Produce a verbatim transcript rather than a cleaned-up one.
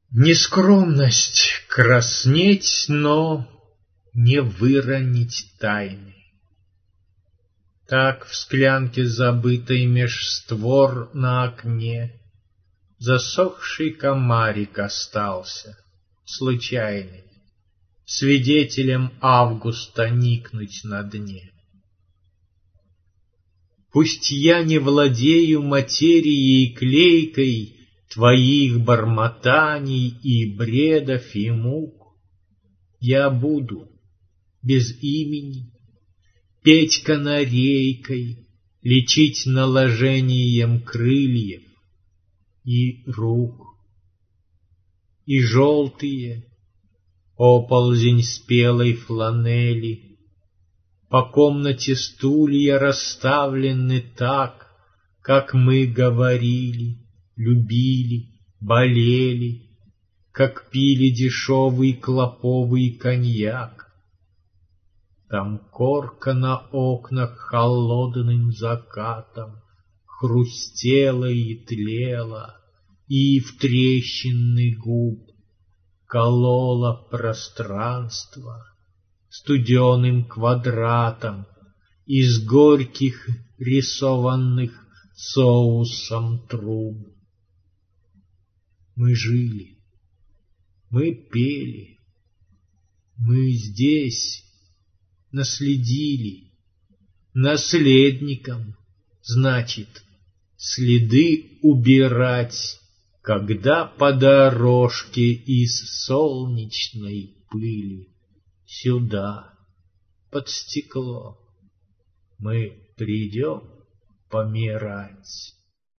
Нескромность краснеть, но не выронить тайны. Так в склянке забытой меж створ на окне засохший комарик остался, случайный, свидетелем августа никнуть на дне. Пусть я не владею материей клейкой твоих бормотаний и бредов и мук, я буду без имени петь канарейкой, лечить наложением крыльев и рук. И желтые оползень спелой фланели, по комнате стулья расставлены так, как мы говорили, любили, болели, как пили дешевый клоповый коньяк. Там корка на окнах холодным закатом хрустела и тлела, и в трещины губ колола пространство студеным квадратом из горьких рисованных соусом труб. Мы жили, мы пели, мы здесь наследили, наследникам, значит, следы убирать, когда по дорожке из солнечной пыли сюда, под стекло, мы придем помирать.